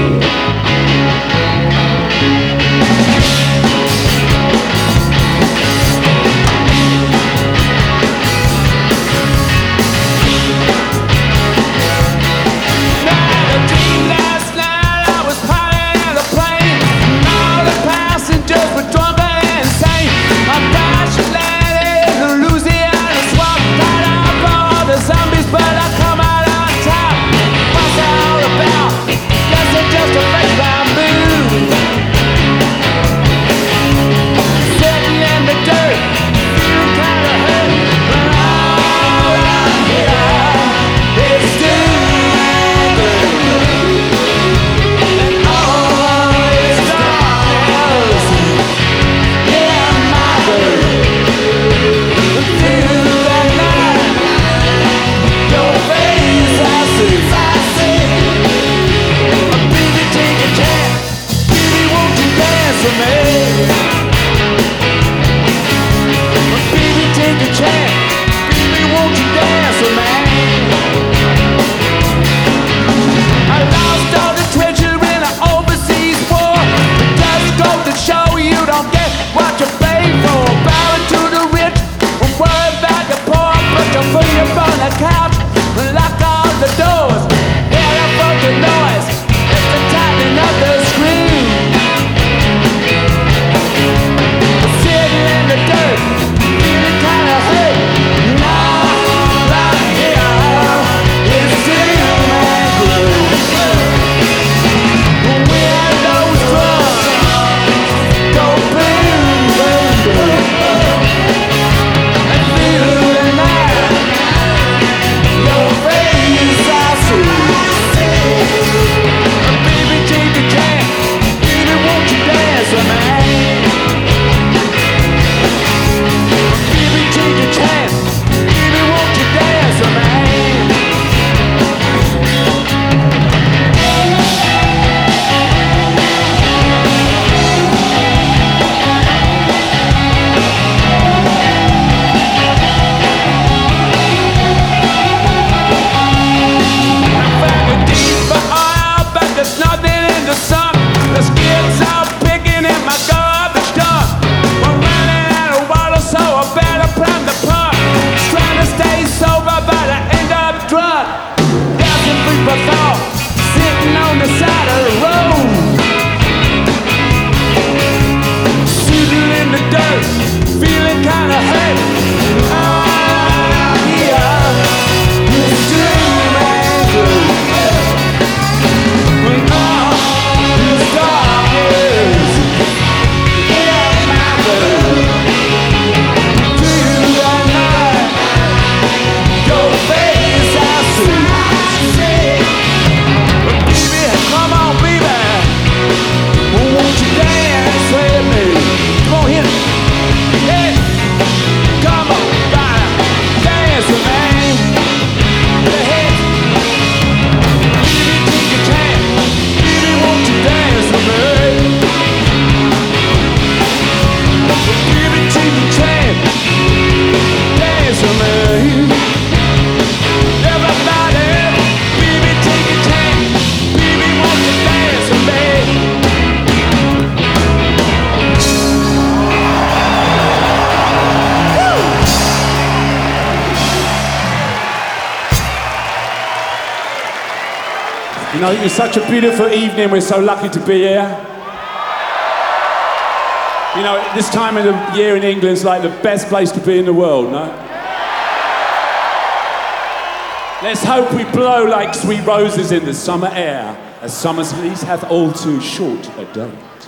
You know, it's such a beautiful evening. We're so lucky to be here. You know, this time of the year in England's like the best place to be in the world, no? Let's hope we blow like sweet roses in the summer air, as summer's lease hath all too short a date.